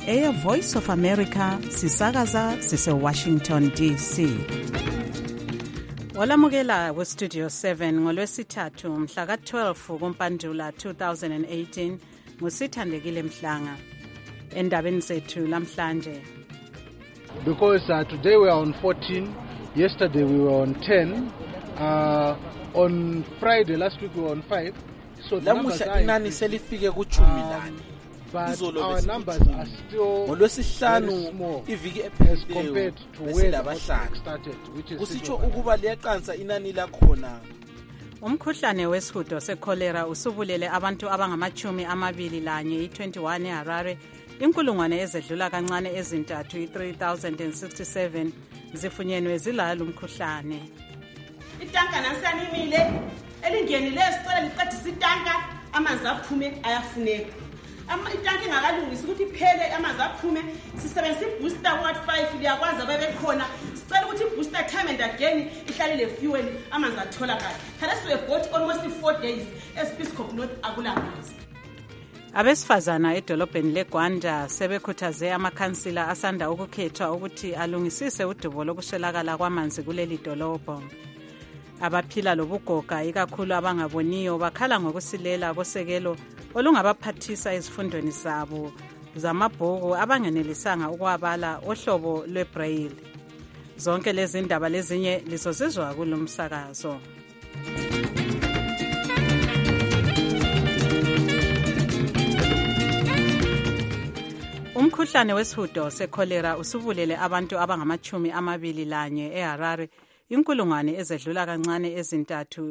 Air Voice of America sisakaza sise-Washington DC. Walamukela we-Studio 7 ngolwesithathu mhla ka-12 kuMpandula 2018 nguSithandekile Mhlanga. Endabeni zethu lamhlanje. Because today we are on 14, yesterday we were on 10, on Friday last week we were on 5. So the numbers are selifike ku-10. But our numbers are still very small as compared to where the outbreak started, which is Umkhuhlane wesihudo secholera usubulele abantu abangama-21 i-21 eHarare, inkulungwane ezedlula kancane ezintathu i-3067 zifunyenwe zilalo umkhuhlane. Itanka nasanimile elingenileyo sicela liqedise itanka amanzi aphume ayafuneka. Itanki ingakalungisi ukuthi iphele amanzi aphume sisebenzisa ibooster wa5 liyakwazi abebekhona sicela ukuthi ibooster time and again ihlale le fuel amanzi atholakala. Thale we have got almost 4 days eSpiskop North akulamanzi. Abesifazana edolobheni leGwanda sebekhuthaze amakhansila asanda ukukhethwa ukuthi alungisise udubo lokuswelakala kwamanzi kuleli dolobho. Abaphila lobugoga ikakhulu abangaboniyo bakhala ngokusilela kosekelo olungabaphathisa ezifundweni zabo zamabhuku abangenelisanga ukwabala ohlobo lwebraille. Zonke lezi ndaba lezinye lizozizwa kulomsakazo. Umkhuhlane wesihudo secholera usubulele abantu abangama-21 eHarare, inkulungwane ezedlula kancane ezintathu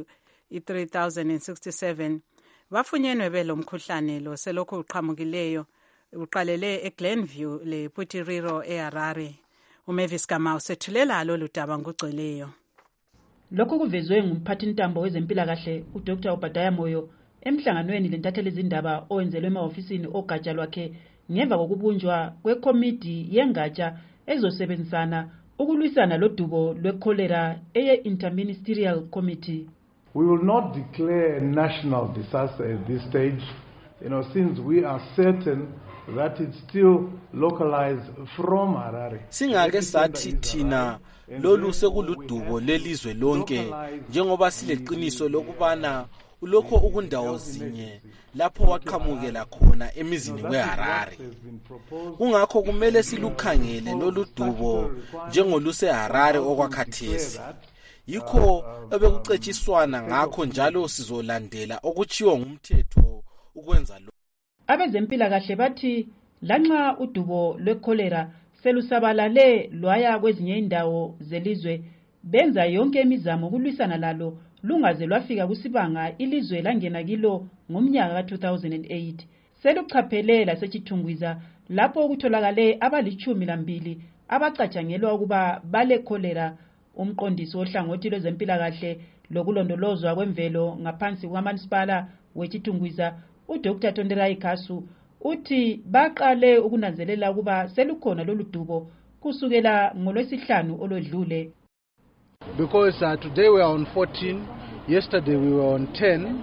i-3067 bafunyenwe belomkhuhlane lo selokhu uqhamukileyo uqalele eGlenview lePutiriro eHarare. uMavis Kamau sethulela lolu daba ngugcweleyo. Lokho kuvezwe ngumphathintambo wezempilakahle uDr. Obadiah Moyo emhlanganweni lentatheli izindaba owenzelwe emahofisini ogatsha lwakhe ngemva kokubunjwa kwekomiti yengatsha ezosebenzisana ukulwisana lodubo lwekholera eye-Interministerial Committee. We will not declare a national disaster at this stage, since we are certain that it's still localized from Harare. Singake sathi thina lolu sekuludubo lelizwe lonke njengoba sileqiniso lokubana ulokho ukundawo zinye lapho waqhamukela khona emizini weHarare. Kungakho kumele silukhangele lolu dubo njengoluseHarare okwakhathesi. Yikho ebekucetshiswana ngakho njalo sizolandela okuchiwo ngumthetho ukwenza lo. Abezempilakahle bathi lanxa udubo lwekholera selusabalale lwaya kwezinye indawo zelizwe benza yonke imizamo ukulwisana lalo lungaze lwafika kusibanga ilizwe langena kilo ngomnyaka ka-2008. Seluchaphele lasechithungwiza lapho ukutholakale abali-12 abacatshangelwa ukuba balekholera. Umqondisi ohlangothi lwezempilakahle lokulondolozwa kwemvelo ngaphansi kwamasipala wechithungwiza uDr. Tonderai Kasu uthi baqale ukunanzelela ukuba selukhona lolu dubo kusukela ngolwesihlanu olwedlule. Because today we are on 14, yesterday we were on 10,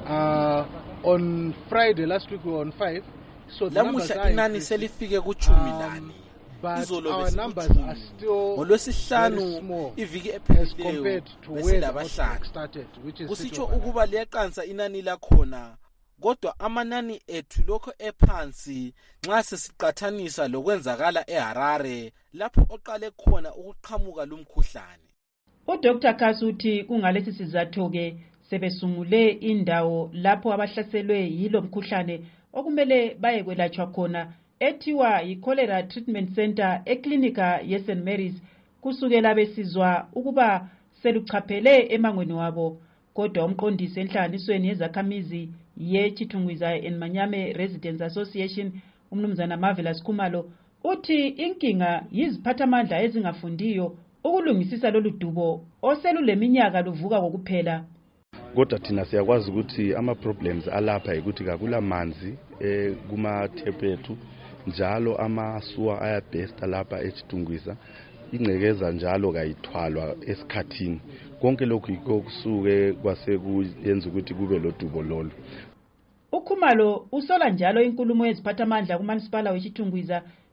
on Friday last week we were on 5. So the numbers are selifike ku-10. But our numbers are still very small as compared to where the outbreak started, which is kusitsho ukuba liyakansa inani lakhona kodwa amanani ethu lokho ephansi nxa sesiqathanisa lokwenzakala eHarare lapho oqale khona ukuqhamuka lumkhuhlane. uDr. Kasu uthi kungalesi sizathu ke sebesungule indawo lapho abahlaselwe yilo mkhuhlane okumele bayekwelatshwa khona ethiwa yi-Cholera Treatment Center eklinika ye-St. Mary's kusukela besizwa ukuba seluchaphele emangweni wabo. Kodwa umqondisi enhlanganisweni yezakhamizi ye-Chithungwiza Manyame Residents Association umnumzana Marvelous Khumalo uthi inkinga yiziphathamandla ezingafundiyo ukulungisisa lolu dubo oseluleminyaka luvuka kokuphela. Kodwa thina siyakwazi ukuthi ama-problems alapha ukuthi kakula manzi kuma-tap ethu njalo amasuwa ayabhesta lapha eChithungwiza ingcekeza njalo kayithwalwa esikhathini. Konke lokhu yikho kusuke kwasekuyenza ukuthi kube lodubo lolu. Ukhumalo usola njalo inkulumo yeziphathamandla kuManisipala weChithungwiza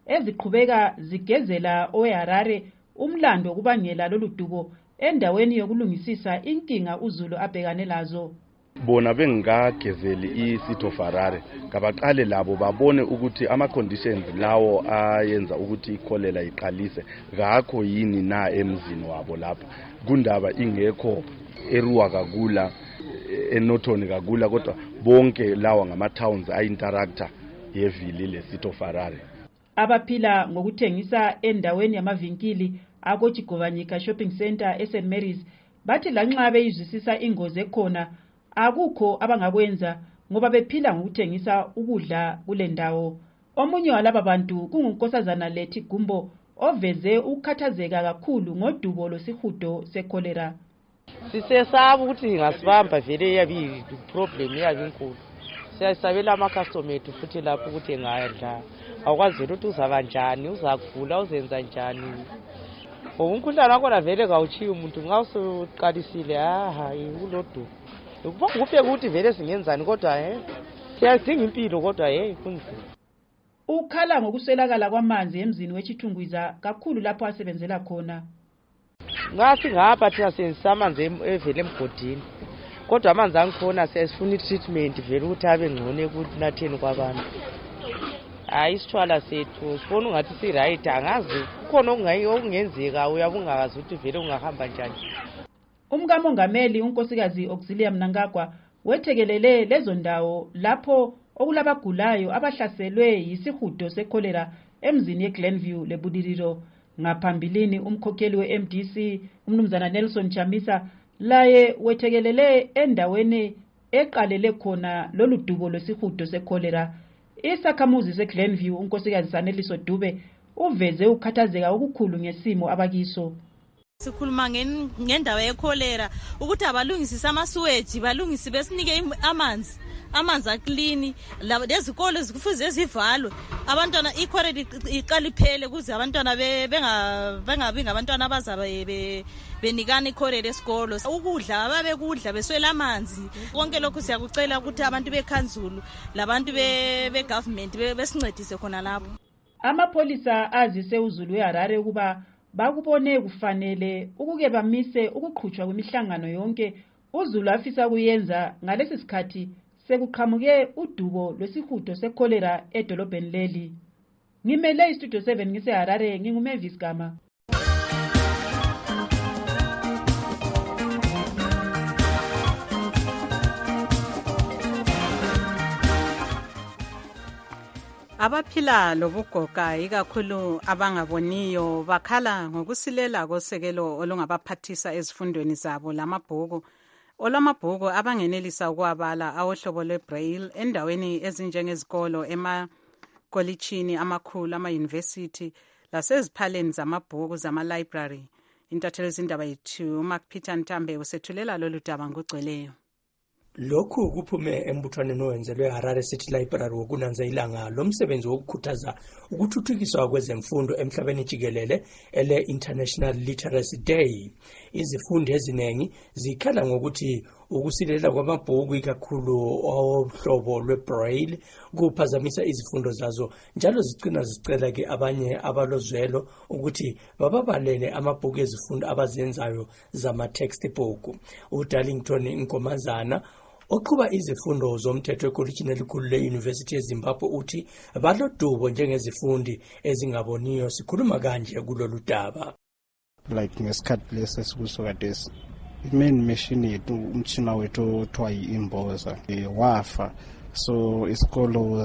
eziqhubeka zigezela oweHarare umlando wokubangela lolu dubo endaweni yokulungisisa inkinga uZulu abhekane lazo. Bona bengagezeli iCity of Harare ngabaqale labo babone ukuthi ama-conditions lawo ayenza ukuthi ikholela iqalise ngakho yini na emzini wabo lapha kundaba ingekho eruwa kakula enothoni kakula kodwa bonke lawa ngama-towns a-interactor yevili leCity of Harare. Abaphila ngokuthengisa endaweni yamavinkili akoJigobanyika Shopping Center eSt Mary's bathi lanxa beyizwisisa ingozi ekhona akukho abangakwenza ngoba bephila ngokuthengisa ukudla kule ndawo. Omunye walaba bantu kungunkosazana Lethi Gumbo oveze ukukhathazeka kakhulu ngodubo losihudo sekholera. Sisesaba ukuthi ngasibamba vele yabi problem yabi inkulu. Siyasabela ama-customer ethu futhi lapho ukuthi engayadla. Awukwazi ukuthi uzabanjani, uzakuvula, uzenza njani. Umkhuhlane wakho vele kawuchiya umuntu nxa usuqalisile ulodubo. Ukufika ukuthi vele singenzani kodwa siyadinga impilo kodwa kunzima. Ukhala ngokuswelakala kwamanzi emzini weChithungwiza kakhulu lapho asebenzela khona. Ngasi ngapha thina senzisa amanzi evele emgodini. Kodwa amanzi angikhona siyafuna treatment vele ukuthi abe ngcono ekunatheni kwabantu. Isithwala sethu sifuna ungathi si right angazi kukhona okungenzeka uyabungakazi ukuthi vele ungahamba njani. Umkamongameli unkosikazi Auxilium Nangagwa wethekelele lezo ndawo lapho okulabagulayo abahlaselwe yisihudo sekholera emzini yeGlenview leBudiriro. Ngaphambilini umkhokheli weMDC umnumzana Nelson Chamisa laye wethekelele endaweni eqalele khona lolu dubo lwesihudo sekholera. Isakhamuzi seGlenview unkosikazi Saneliso Dube uveze ukhathazeka okukhulu ngesimo abakiso. Sikhuluma ngendawo yekholera ukuthi abalungisise amasuweji balungisi besinike amanzi aklini lezikole zikufuze zivalwe abantwana ikhoredi iqaliphele kuze abantwana bengabi ngabantwana abazabe benikana ikhoredi esikolo ukudla babekudla beswela amanzi konke lokhu siyakucela ukuthi abantu bekhanzulu labantu begovernment besincedise khona lapho. Amapolisa azise uZulu weHarare ukuba bakubone kufanele ukuke bamise ukuqhutshwa kwemihlangano yonke uZulu afisa kuyenza ngalesi sikhathi sekuqhamuke udubo lwesihudo sekholera edolobheni leli. Ngimele iStudio 7 ngiseHarare nginguMavis Gama. Abaphila lobugoga ikakhulu abangaboniyo bakhala ngokusilela kosekelo olungabaphathisa ezifundweni zabo lamabhuku olamabhuku abangenelisa ukuwabala awohlobo lwebraille endaweni ezinjengezikolo emakolitshini amakhulu ama-university laseziphaleni zamabhuku zama-library. Intatheli izindaba yethu uMark Peter Ntambe usethulela lolu daba ngokugcweleyo. Lokhu kuphume embuthwaneni owenzelwe Harare City Library wokunanza ilanga lomsebenzi wokukhuthaza ukuthuthukiswa kwezemfundo emhlabeni jikelele ele International Literacy Day. Izifundi ezinengi zikhala ngokuthi ukusilela kwamabhuku ikakhulu ohlobo lwebraille kuphazamisa izifundo zazo njalo zicina zicela ke abanye abalozwelo ukuthi bababalele amabhuku ezifundo abazenzayo zama textbook. uDarlington Nkomazana oqhuba izifundo zomthetho ekolitshini elikhulu le-University yeZimbabwe uthi balodubo njengezifundi ezingaboniyo. Sikhuluma kanje kulolu daba. Like ngesikhathi lesi esikusokadesi main machine yethu umtshina wethu othiwa yi-imboza wafa, so isikolo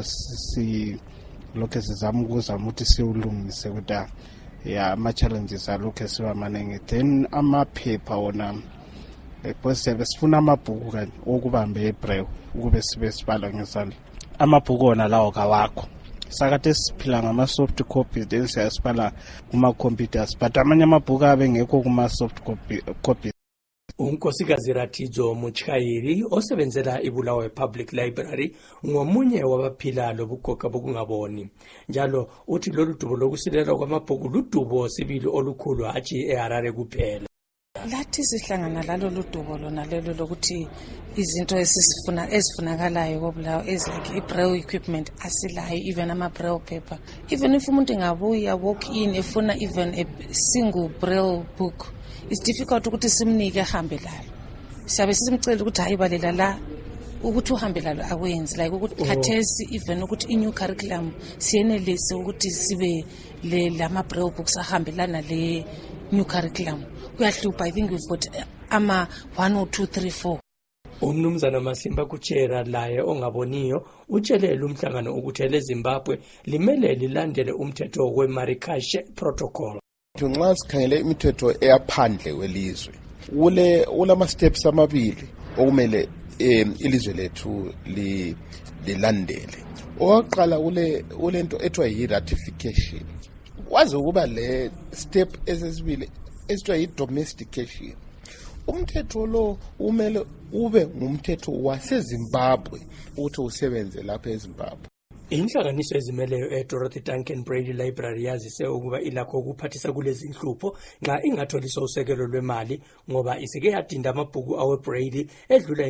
lokhu sizama ukuthi siwulungise kodwa ama-challenges alokhu siwamaningi. Then amaphepha wona because sifuna amabhuku kanye okubamba ebraille ukube sibe sibala ngezandla. Amabhuku wona lawo kawakho, sakade siphila ngama-soft copies then siyasibhala kuma-computers but amanye amabhuku abe ngekho kuma-soft copies. Unkosikazi Ratizo Muchayiri osebenzela iBulawayo Public Library ngomunye wabaphila lobugoga bokungaboni. Njalo uthi lolu dubo lokusilela kwamabhuku ludubo sibili olukhulu hatshi eHarare kuphela. lathi sihlangana lalo ludubo lona lelo lokuthi izinto ezifunakalayo koBulawayo like i-braille equipment asilayo, even ama-braille paper. Even if umuntu engabuya walk in efuna even a single braille book, it's difficult ukuthi simnike ahambe lalo. Siyabe simcela ukuthi hayi balela la ukuthi uhambe lalo akwenzi, like ukuthi khathesi even ukuthi i-new curriculum siyenelise ukuthi sibe lama-braille books ahambelana le new curriculum. Kuyahlupha. I think we've got 1 or 2, 3, 4. Umnumzana Masimba Kuchera laye ongaboniyo utshelele umhlangano ukuthi leZimbabwe limele lilandele umthetho weMarrakesh Protocol. Nxa sikhangele imithetho eyaphandle welizwe ulama steps amabili okumele ilizwe lethu lilandele. Oqala ulento ethiwa yi-ratification. Wazi ukuba le step esesibili esithiwa yi-domestication. Umthetho lo umele ube ngumthetho waseZimbabwe ukuthi usebenze lapha eZimbabwe. Inhlanganiso ezimeleyo Dorothy Duncan Brady Library yazise ukuba ilakho ukuphathisa kulezi inhlupho nxa ingatholiswa usekelo lwemali ngoba isike yadinda amabhuku aweBrady edlula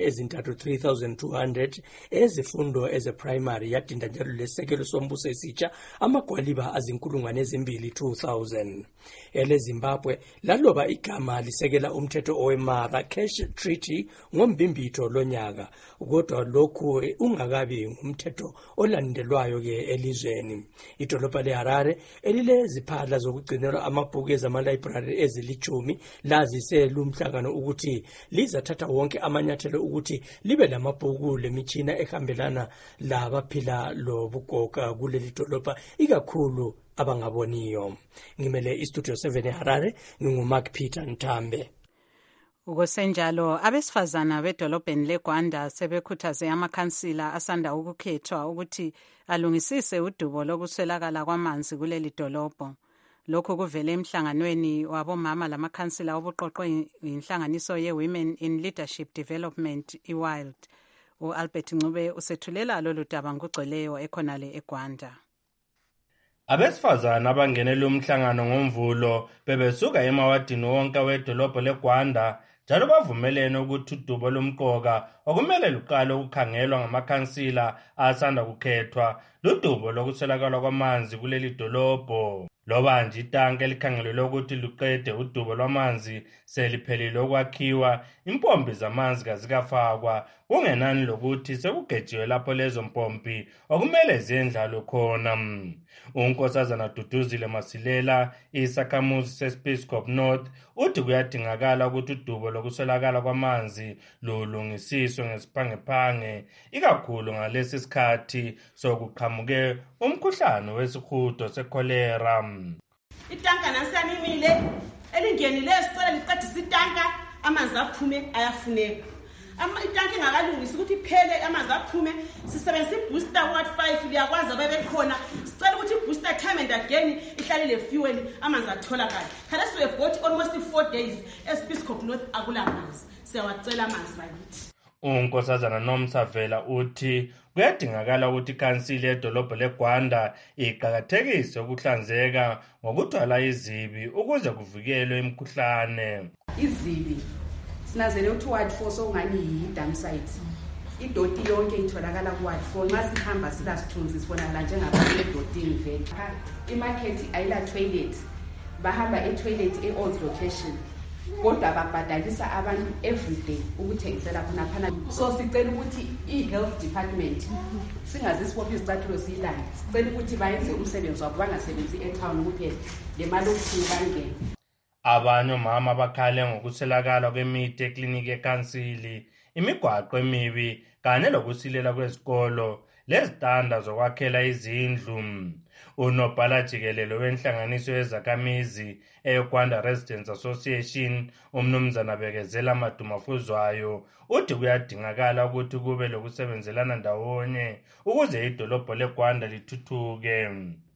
3,200 ezifundo ezeprimary, yadinda njalo lesekelo sombuso esitsha amagwaliba azi2,000. EleZimbabwe laloba igama lisekela umthetho oweMarrakesh Treaty ngombimbitho lonyaka, kodwa lokhu ungakabi ngumthetho olandelwayo ke elizweni. Idolobha leHarare elileziphala zokugcinelwa amabhuku ezamalibrary ezili10 lazise lumhlangano ukuthi lizathatha wonke amanyathelo ukuthi libe lamabhuku lemitshina ehambelana labaphila lobugoga kuleli dolobha, ikakhulu abangaboniyo. Ngimele iStudio 7 eHarare, nginguMark Peter Ntambe. Ukusenjalo abesifazana bedolobheni leGwanda sebekhuthaze amakhansila asanda ukukhethwa ukuthi alungisise udubo lokuswelakala kwamanzi kuleli dolobho. Lokhu kuvele emhlanganweni wabomama lamakhansila obuqoqwe inhlanganiso ye-Women in Leadership Development iWILD. uAlbert Ncube usethulela lolu daba ngugcweleyo ekhonale eGwanda. Abesifazana abangenele umhlangano ngomvulo bebesuka emawadini wonke wedolobho leGwanda njalo bavumelene ukuthi udubo lomqoka okumele luqale ukukhangelwa ngamakhansila asanda kukhethwa ludubo lokuswelakala kwamanzi kuleli dolobho. Loba nje itanki elikhangelelwe ukuthi luqede udubo lwamanzi seliphelile ukwakhiwa, impompi zamanzi kazikafakwa, kungenani lokuthi sekugejiwe lapho lezo mpompi okumele zendlalo khona. Unkosazana Duduzile Masilela, isakhamuzi seSpeyscop North, uthi kuyadingakala ukuthi udubo lokuswelakala kwamanzi lulungisiswe ngesiphangephange, ikakhulu ngalesi sikhathi sokuqhamuke umkhuhlane wesihudo sekholera. Itanka nasanimile elingenile sicela liqedise itanka, amanzi aphume ayafuneka. Itanki engakalungisi ukuthi iphele amanzi aphume, sisebenzisa ibooster wa5 liyakwazi abebekhona. Sicela ukuthi ibooster time and again ihlale le fuel amanzi atholakala. Khalas we have got almost 4 days eSpeyscop North akulamanzi. Siyawacela amanzi bakithi. Unkosazana Nomsavela uthi kuyadingakala ukuthi ikhansila edolobho leGwanda iqhakathekise ukuhlanzeka ngokuthwala izibi ukuze kuvikelwe imikhuhlane. Izibi sinazele ukuthi ward 4 sokungani yi-dump site. Idoti yonke itholakala ku-ward 4 nxa sihamba silasithunzi sibonakala njengabantu edotini vele. Imarket ayila toilet, bahamba e-toilet e-old location. Kodwa babhadalisa abantu everyday ukuthengisela khonaphana. So sicela ukuthi i-health department singazisibopha izicathulo siyilande, sicela ukuthi bayenze umsebenzi wabo bangasebenzi etown kuphela le mali okufika. Abanye omama bakhale ngokuswelakala kwemithi ekliniki ekhansili, imigwaqo emibi kanye lokusilela kwezikolo lezitanda zokwakhela izindlu. Unobhala jikelele wenhlanganiso yezakhamizi eGwanda Residents Association, umnumzana Bekezela Madumafuzwayo, uthi kuyadingakala ukuthi kube lokusebenzelana ndawonye ukuze idolobho leGwanda lithuthuke.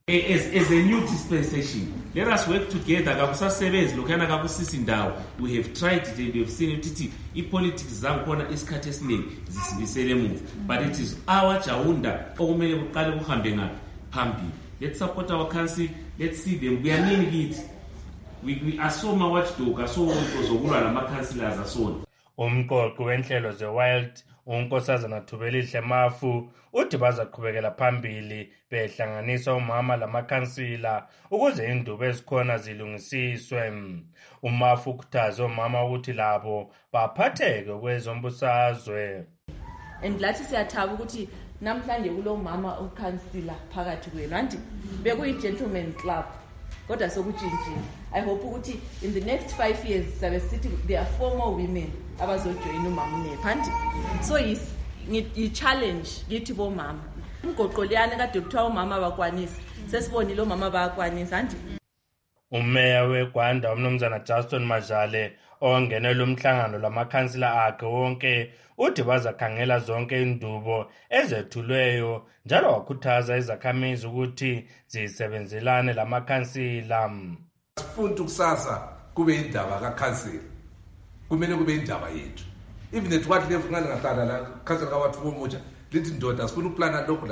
As a new dispensation, let us work together. Kakusasebenzi lokhana kakusisi ndawo. We have tried it and we have seen it. I-politics zangikhona isikhathi esiningi zisibisele emuva, but it is our jawunda okumele kuqale kuhambe ngaphi phambili. Let's support our council. Let's see them. We are needing it. we asoma watchdog asonto zokulwa lamakhansila asona. Umqoqi wenhlelo ze-Wild uNkosazana Thubelihle Mafu uthi bazaqhubekela phambili behlanganisa umama lamakhansila ukuze indubo ezikhona zilungisiswe. Umafu ukhuthaze umama ukuthi labo baphatheke kwezombusazwe. Lathi siyathaba ukuthi namhlanje kulo mama ukhansila phakathi kwenu anti bekuyi-gentleman club kodwa sokutshintshile. I hope ukuthi in the next 5 years sabe sithi there are 4 more women abazojoyina umama uNepha anti so yi-challenge kithi bomama. Umgoqo liyana kade kuthiwa umama abakwanisi sesibonile omama bayakwanisa anti. Umeya weGwanda umnumzana Justin Majale ongenela umhlangano lamakhansila akhe wonke uthi bazakhangela zonke indubo ezethulweyo njalo wakhuthaza izakhamizi ukuthi zisebenzelane lamakhansila. Sifuna ukusasa kube indaba kakhansila. Kumele kube indaba yethu. Even at what level ngale ngahlala la khansila kawathi umutsha lithi ndoda sifuna uplana lokho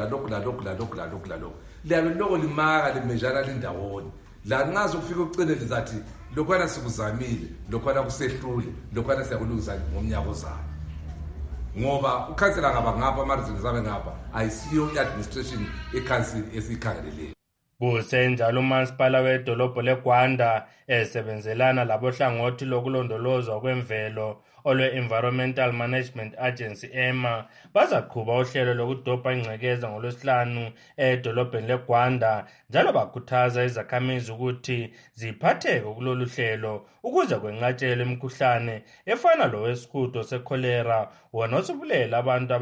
liyabe lokho limaka limejana lindawoni. La ngazi ukufika ukucine lizathi lokhwana sikuzamile lokhwana kusehlule lokhwana siyakulungisa ngomnyaka ozayo ngoba ukhansela ngaba amarizini zabe ngapha ayisiyo i-administration ekhansila esikhangeleleyo. Kusenjalo umasipala wedolobho leGwanda esebenzelana labohlangothi lokulondolozwa kwemvelo olwe-Environmental Management Agency EMA bazaqhuba uhlelo lokudobha ingcekeza ngolwesihlanu edolobheni leGwanda njalo bakhuthaza izakhamizi ukuthi ziphatheke kulolu hlelo ukuze kwenqatshelwe imikhuhlane efana lowesihudo sekholera wona osubulela abantu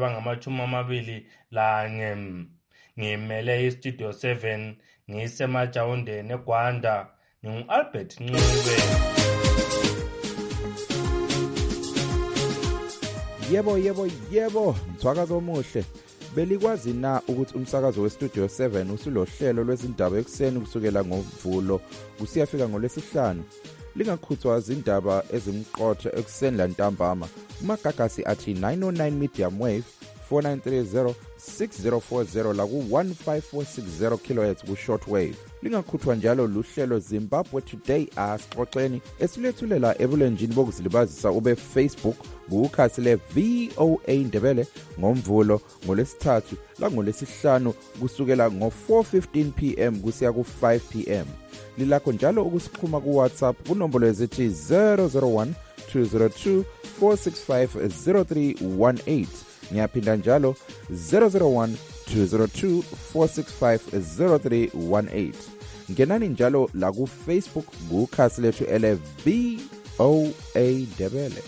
abangama-21. Ngimele iStudio 7 ngisemajawundeni eGwanda ngingu-Albert Ncube. Yebo, mthwakazi omuhle. Belikwazi na ukuthi umsakazo weStudio 7 usulohlelo lwezindaba ekuseni kusukela ngoMvulo kusiyafika ngolwesihlanu. Lingakhuthazwa izindaba ezimqotho ekuseni lantambama. Umagagasi athi 909 medium wave 4930 6040 la ku-15460 kHz ku-shortwave. Lingakhuthwa njalo luhlelo Zimbabwe Today asixoxeni esilethulela ebulenjini bokuzilibazisa ube Facebook kukhasi le-VOA Ndebele ngoMvulo ngolwesithathu langolwesihlanu kusukela ngo-4:15 PM kusiya ku-5 PM. Lilakho njalo ukusixhuma kuWhatsApp kunombolo ezithi 001 202 465 0318. Ngiyaphinda njalo 001 202 465 0318. Ngenani njalo la ku Facebook kukhasi lethu ele VOA Ndebele.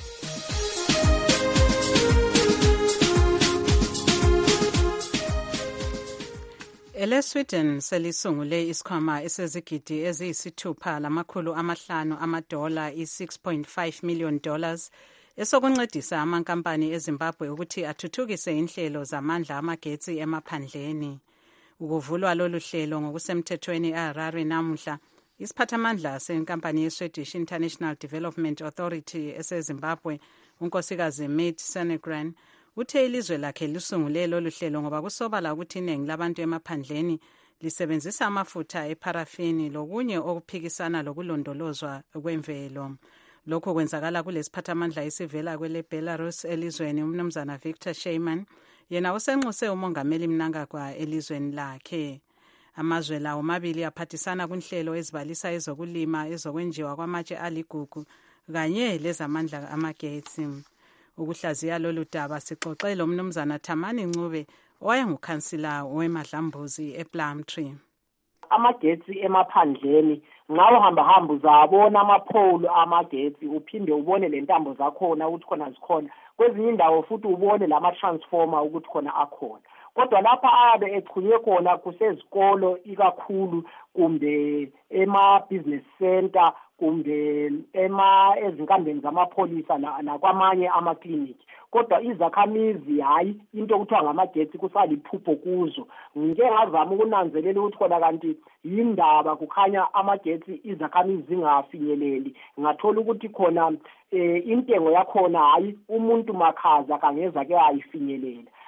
EleSweden selisungule isikhwama esezigidi eziyisithupha lamakhulu amahlanu amadola i$6.5 million esokuncedisa amankampani eZimbabwe ukuthi athuthukise inhlelo zamandla amagetsi emaphandleni. Ukuvulwa lolu hlelo ngokusemthethweni eHarare namuhla, isiphathamandla senkampani yeSwedish International Development Authority eseZimbabwe, unkosikazi Made Senegran, uthe ilizwe lakhe lisungule lolu hlelo ngoba kusobala ukuthi iningi labantu emaphandleni lisebenzisa amafutha eparafini lokunye okuphikisana lokulondolozwa kwemvelo. Lokho kwenzakala kulesiphathamandla esivela kwele Belarus elizweni umnumzana Victor Sheyman, yena usenxuse umongameli Mnangagwa elizweni lakhe. Amazwe lawo omabili aphathisana kunhlelo ezibalisa ezokulima, ezokwenjiwa kwamatshe aligugu kanye lezamandla amagetsi. Ukuhlaziya lolu daba sixoxele umnumzana Thamani Ncube owayengukhansila weMadlambuzi ePlumtree. Amagetsi emaphandleni ngawo hamba uzabona amapholo amagetsi uphinde ubone lentambo zakhona ukuthi khona zikhona kwezinye indawo futhi ubone lama transformer ukuthi khona akhona. Kodwa lapha abe echunye khona kusezikolo ikakhulu kumbe ema-business center kumbe ezinkambeni zamapholisa nakwamanye amakliniki. Kodwa izakhamizi hayi into okuthiwa ngamagetsi kusaliphupho kuzo. Ngike ngazama ukunanzelela ukuthi khona kanti yindaba kukhanya amagetsi izakhamizi zingafinyeleli. Ngathola ukuthi khona intengo yakhona hayi umuntu makhaza kangeza ke ayifinyelela.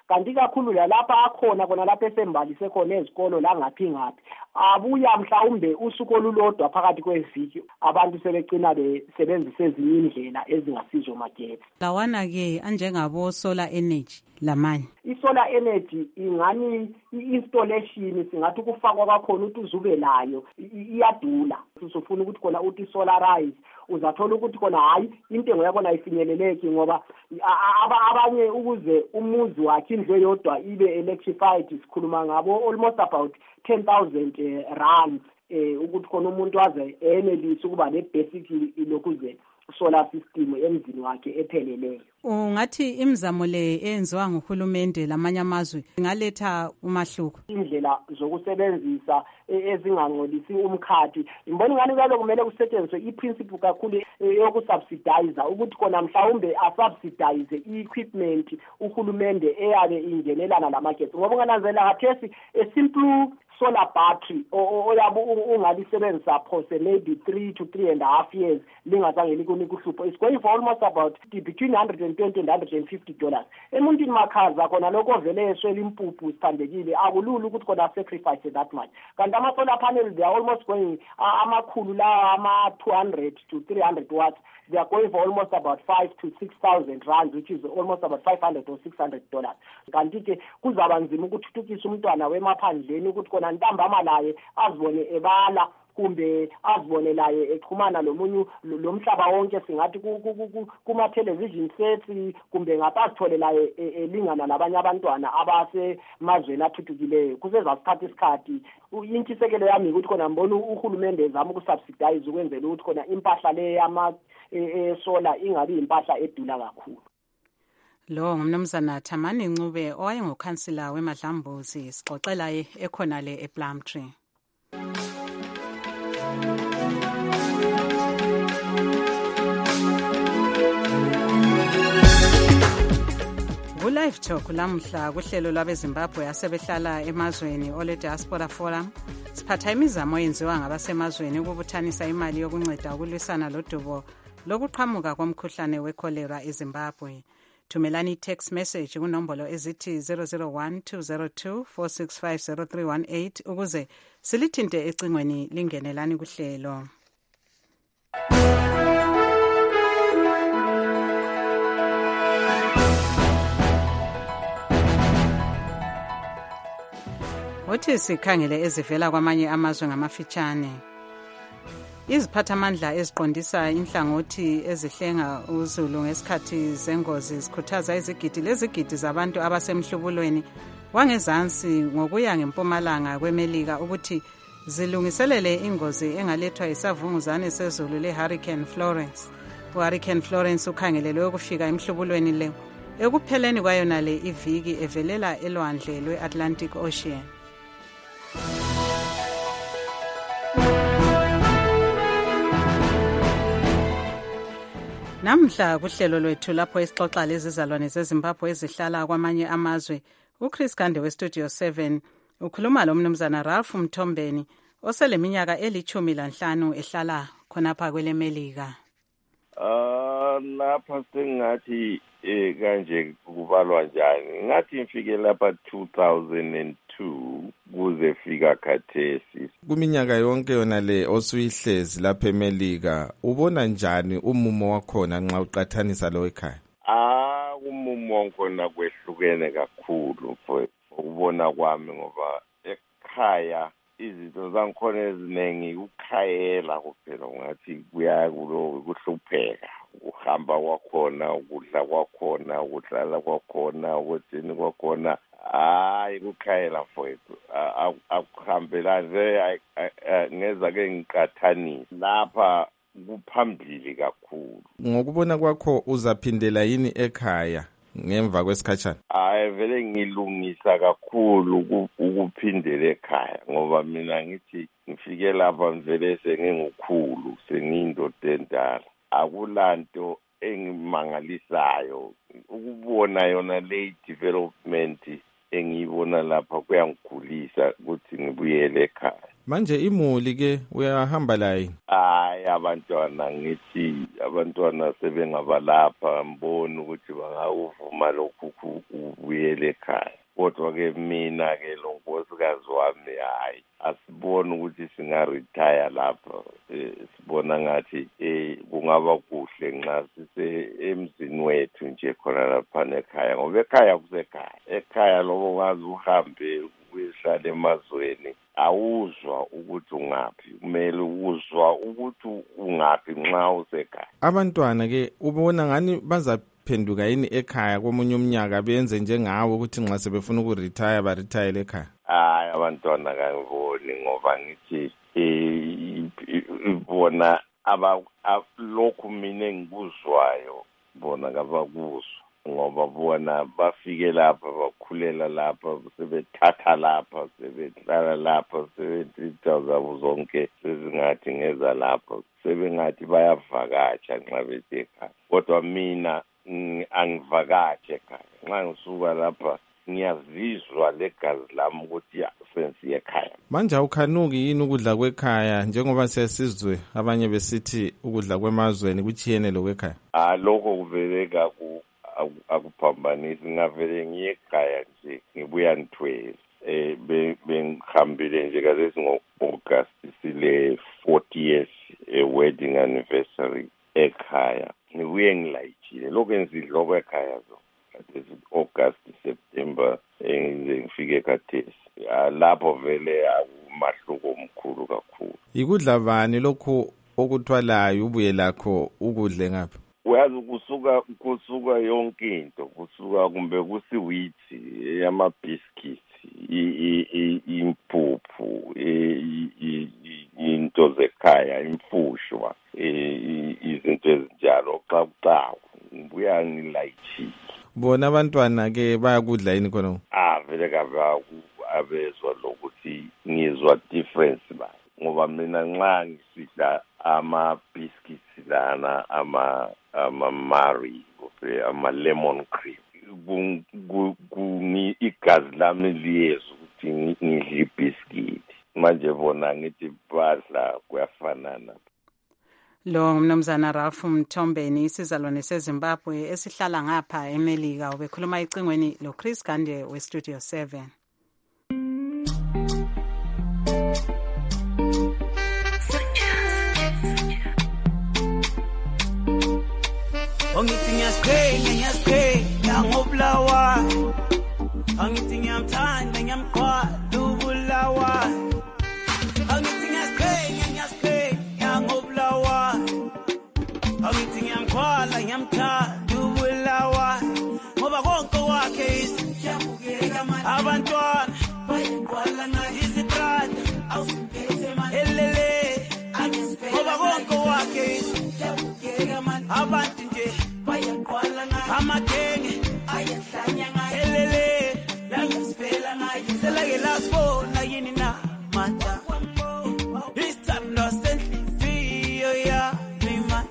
kanti kakhulu lapha akhona kona lapha esembalise khona ezikolo la ngaphi ngaphi abuya mhlawumbe usuku olulodwa phakathi kweviki abantu sebegcina besebenzisa ezinye indlela ezingasizo magetsi. Lawana-ke anjengabo solar energy lamanye i-solar energy ingani i-installation singathi ukufakwa kwakhona ukuthi uzube nayo iyadula. Usufuna ukuthi khona uthi solarize uzathola ukuthi khona hayi intengo yakona ayifinyeleleki ngoba abanye ukuze umuzi wakhe indlu yodwa ibe electrified sikhuluma ngabo almost about 10,000 rand ukuthi khona umuntu waze enelise ukuba ne-basic lokuze solar system emzini wakhe epheleleyo. Ungathi imizamo le eyenziwa nguhulumende lamanye amazwe ingaletha umahluko. Indlela zokusebenzisa ezingangcolisi umkhathi ngibona ngani kalo kumele kusetshenziswe iprinciple kakhulu yokusubsidize ukuthi khona mhlawumbe asubsidize i-equipment uhulumende eyabe ingenelana lamagetsi ngoba ungananzela khathesi a simple solar battery oyabe ungalisebenzisa phose maybe 3 to 3.5 years lingazange likunika uhlupho is going for almost about between $120 and $150. Emuntwini makhaza khona lokho vele eswela impuphu sithandekile akulula ukuthi khona sacrifice that much. Kanti ama-solar panels they are almost going amakhulu la ama-200 to 300 watts. They are going for almost about 5 to 6,000 rands, which is almost about $500 or $600. Kanti-ke kuzaba nzima ukuthuthukisa umntwana wemaphandleni ukuthi khona ntambama laye azibone ebala kumbe azibone laye exhumana lomunye lomhlaba wonke singathi kuma-television sets kumbe ngapasithole laye elingana labanye abantwana abasemazweni athuthukile kusezasikhathi isikhathi. Intshisekelo yami ukuthi khona mbona uhulumende ezama ukusubsidize ukwenzela ukuthi khona impahla le sola ingabi impahla edula kakhulu. Lo ngumnumzana Thamani Ncube owayengukhansila weMadlambuzi sixoxela ekhona le ePlumtree. Live Talk lamhla kuhlelo lwabeZimbabwe asebehlala emazweni ole Diaspora Forum siphatha imizamo eyenziwa ngabasemazweni ukubuthanisa imali yokunceda ukulwisana lodubo lokuqhamuka komkhuhlane wecholera eZimbabwe. Thumelani text message kunombolo ezithi 001-202-465-0318 ukuze silithinte ecingweni lingenelani kuhlelo. Uthi sikhangele ezivela kwamanye amazwe ngamafitshane. Iziphathamandla eziqondisa inhlangothi ezihlenga uzulu ngesikhathi zengozi zikhuthaza izigidi lezigidi zabantu abasemhlubulweni wangezansi ngokuya ngempumalanga kweMelika ukuthi zilungiselele ingozi engalethwa isavunguzane sezulu leHurricane Florence. uHurricane Florence ukhangelelwe ukufika emhlubulweni le ekupheleni kwayona le iviki evelela elwandle lwe-Atlantic Ocean. Namhla kuhlelo lwethu lapho isixoxa lezizalwane zeZimbabwe ezihlala kwamanye amazwe uChris Gande weStudio 7 ukhuluma lo mnumzana Ralph Mthombeni oseleminyaka eli-15 ehlala khonapha kweleMelika. Lapha sengathi kanje kubalwa njani ngathi ngifike lapha 2002 kuze fika khathesi. Kuminyaka yonke yona le osuyihlezi lapha eMelika ubona njani umumo wakhona nxa uqathanisa lo ekhaya? Umumo wakhona kwehlukene kakhulu ukubona kwami ngoba ekhaya izinto zangikhona eziningi ukukhayela kuphela ngathi kuhlupheka ukuhamba kwakhona ukudla kwakhona ukuhlala kwakhona ukuthini kwakhona hayi kukhayela mfowethu akuhambelane ngeza ke ngiqathanisa lapha kuphambili kakhulu. Ngokubona kwakho uzaphindela yini ekhaya ngemva kwesikhatshana? Vele ngilungisa kakhulu ukuphindela ekhaya ngoba mina ngithi ngifike lapha mvele sengingukhulu sengiyindoda endala akulanto engimangalisayo ukubona yona le development engiyibona lapha kuyangigulisa ukuthi ngibuyele ekhaya. Manje imuli ke uyahamba la yini? Hayi abantwana ngithi abantwana sebengabalapha mboni ukuthi bangawuvuma lokhu ubuyele ekhaya. Kodwa ke mina ke lo nkosikazi wami hayi asibona ukuthi singaretire lapha sibona ngathi kungaba kuhle nxa sise emzini wethu nje khona lapha ekhaya ngoba ekhaya kusekhaya. Ekhaya lokho ngazi uhambe uyehlala emazweni awuzwa ukuthi ungaphi, kumele uzwa ukuthi ungaphi nxa usekhaya. Abantwana ke ubona ngani bazaphenduka yini ekhaya komunye umnyaka benze njengawe ukuthi nxa sebefuna ukuretire baretire ekhaya? Hayi abantwana kangiboni ngoba ngithi bona lokhu mina engikuzwayo bona kabakuzwa ngoba bona bafike lapha bakhulela lapha sebethatha lapha sebehlala lapha sebetitha zabo zonke sezingathi ngeza lapha sebengathi bayavakatsha nxa bethe ekhaya. Kodwa mina angivakatshe ekhaya nxa ngisuka lapha ngiyazizwa legazi lami ukuthi sensiye ekhaya. Manje awukhanuki yini ukudla kwekhaya njengoba siyasizwe abanye besithi ukudla kwemazweni kuchiyene lokwekhaya? Lokho kuveleka akuphambanisi ngavele ngiye ekhaya nje ngibuya ngithwele bengihambile nje kalesi ngo-August sile 40 years wedding anniversary ekhaya ngibuye ngilayitshile lokho engizidloko ekhaya zo khathesi August September ngize ngifike khathesi lapho vele akumahluko omkhulu kakhulu. Ikudla bani lokho okuthwalayo ubuye lakho ukudle ngapha? Uyazi kusuka yonke into kusuka kumbe kusiwithi amabhiskiti impuphu into zekhaya imfushwa izinto ezinjalo xakuxaku ngibuya ngilayitshile. Bona abantwana ke bayakudla yini khona? Vele abezwa lokuthi ngizwa difference ba ngoba mina nxa ngisidla ama-biscuits lana ama-Marie ama-lemon cream igazi lami liyeza ukuthi ngidle ibhiskiti manje bona ngithi badla kuyafanana. Lo mnumzana Ralph Mthombeni isizalwane seZimbabwe esihlala ngapha eMelika ubekhuluma icingweni lo Chris Gande weStudio 7. Angithi ngiyasiqhenya ngobulawa angithi ngiyamthanda ngiyamqhwala ubulawa angithi ngiyasiqhenya ngobulawa angithi ngiyamqhwala ngiyamthanda ubulawa ngoba konke wakhe abantwana bayiqhwala naye izibrada awusiphethe manje elele ngoba konke wakhe abantu nje bayaqhwala ngaye amagenge ayahlanya ngaye elele yangisifela ngaye selake lasibona yini na mata isithando senhliziyo yami ma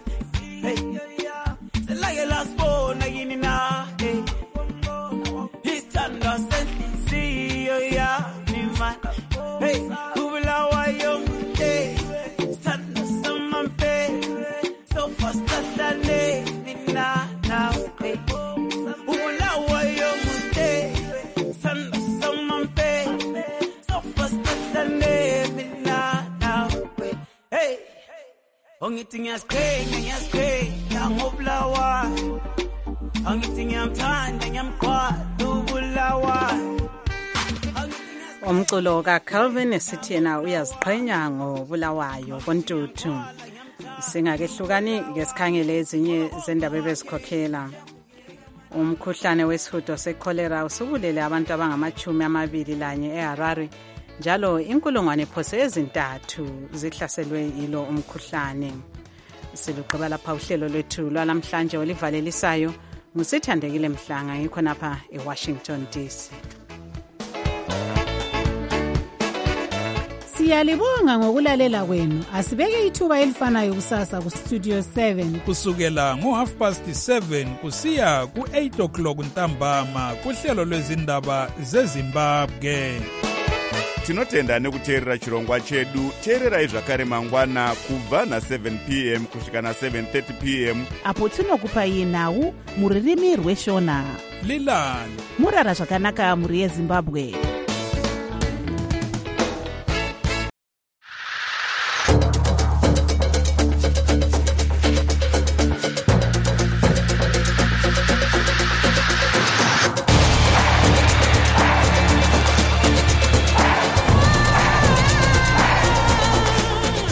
selake lasibona yini na isithando senhliziyo yami ma ubulawa yonke isithando samampe so fast ahlale nina now ubulawa yonke isithando samampe so fast ahlale nina now hey angithi ngiyasiqhenya ngobulawa angithi ngiyamthanda ngiyamqhwala ubulawa. Umculo kaCalvin esithi yena uyaziqhenya ngobulawayo kontuthu. Singakehlukani ngesikhangele ezinye zendaba ebezikhokhela. Umkhuhlane wesihudo secholera usubulele abantu abangama-21 eHarare njalo inkulungwane phose ezintathu zihlaselwe yilo umkhuhlane. Silugqiba lapha uhlelo lwethu lwalamhlanje olivalelisayo ngusithandekile Mhlanga ngikho napha eWashington DC. Siyalibonga ngokulalela kwenu. Asibeke ithuba elifanayo kusasa ku Studio 7 kusukela ngo7:30 kusiya ku8 o'clock ntambama kuhlelo lwezindaba zeZimbabwe. tinotenda nekuteerera chirongwa chedu. Teererai zvakare mangwana kubva na7 p.m. kusvika na7:30 p.m. apo tinokupai nhau muririmi rweshona. Lilani murara zvakanaka muri yeZimbabwe.